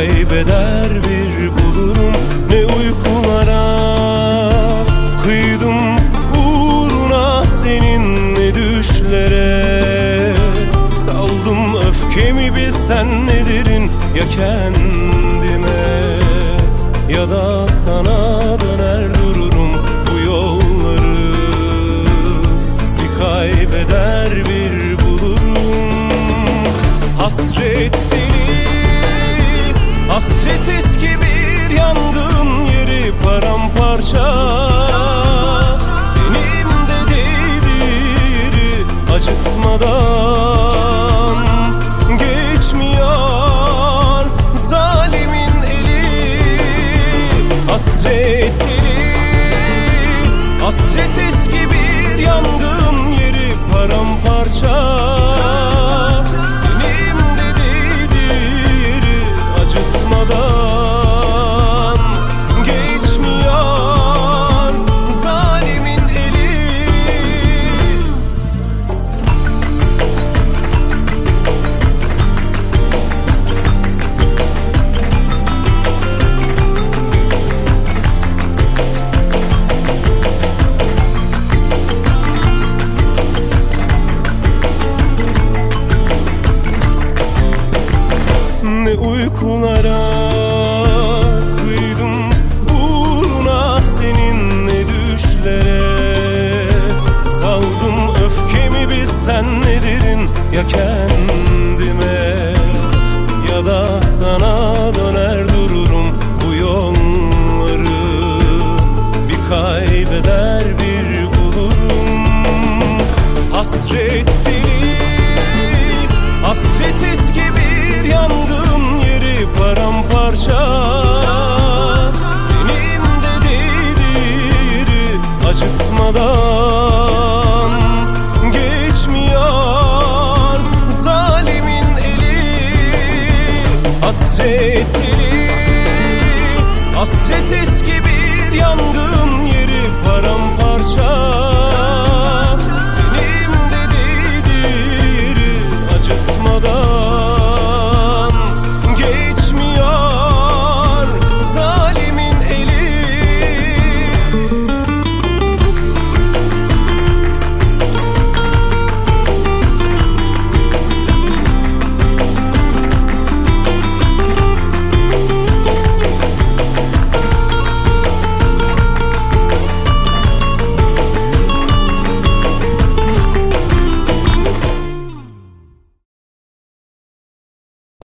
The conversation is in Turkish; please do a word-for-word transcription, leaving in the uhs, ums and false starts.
kaybeder bir bulurum. Ne uykulara kıydım uğruna senin, ne düşlere saldım öfkemi. Bilsen ne derin ya kendime ya da sana döner dururum. Bu yolları bir kaybeder bir bulurum. Hasret Hasret eski bir yangın yeri, paramparça tenimde değdir, acıtmadan geçmiyor zalimin eli. Hasret hasret eski bir yangın yeri, paramparça uykulara kıydım uğruna senin, ne düşlere saldım öfkemi. Bilsen ne derin ya kendime ya da sana döner dururum. Bu yolları bir kaybeder bir bulurum. Hasret hasret eski bir yangın yeri, paramparça tenimde değdir, acıtmadan geçmiyor zalimin eli. Hasret hasret eski bir yangın yeri, paramparça